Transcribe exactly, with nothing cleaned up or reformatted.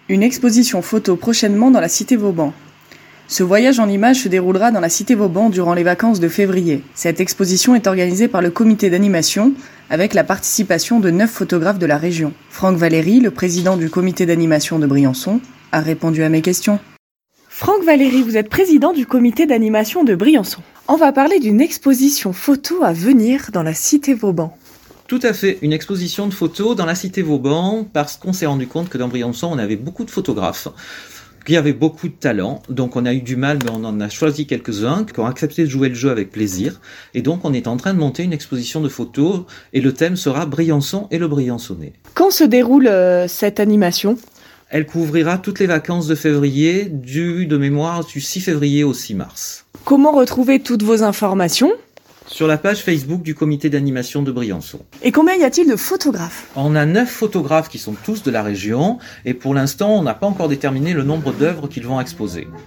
Une exposition photo prochainement dans la cité Vauban. Ce voyage en images se déroulera dans la cité Vauban durant les vacances de février. Cette exposition est organisée par le comité d'animation avec la participation de neuf photographes de la région. Franck Valéry, le président du comité d'animation de Briançon, a répondu à mes questions. Franck Valéry, vous êtes président du comité d'animation de Briançon. On va parler d'une exposition photo à venir dans la cité Vauban. Tout à fait, une exposition de photos dans la cité Vauban, parce qu'on s'est rendu compte que dans Briançon, on avait beaucoup de photographes, qu'il y avait beaucoup de talent, donc on a eu du mal, mais on en a choisi quelques-uns, qui ont accepté de jouer le jeu avec plaisir, et donc on est en train de monter une exposition de photos, et le thème sera Briançon et le Briançonnais. Quand se déroule euh, cette animation ? Elle couvrira toutes les vacances de février, du, de mémoire, du six février au six mars. Comment retrouver toutes vos informations ? Sur la page Facebook du comité d'animation de Briançon. Et combien y a-t-il de photographes ? On a neuf photographes qui sont tous de la région, et pour l'instant, on n'a pas encore déterminé le nombre d'œuvres qu'ils vont exposer.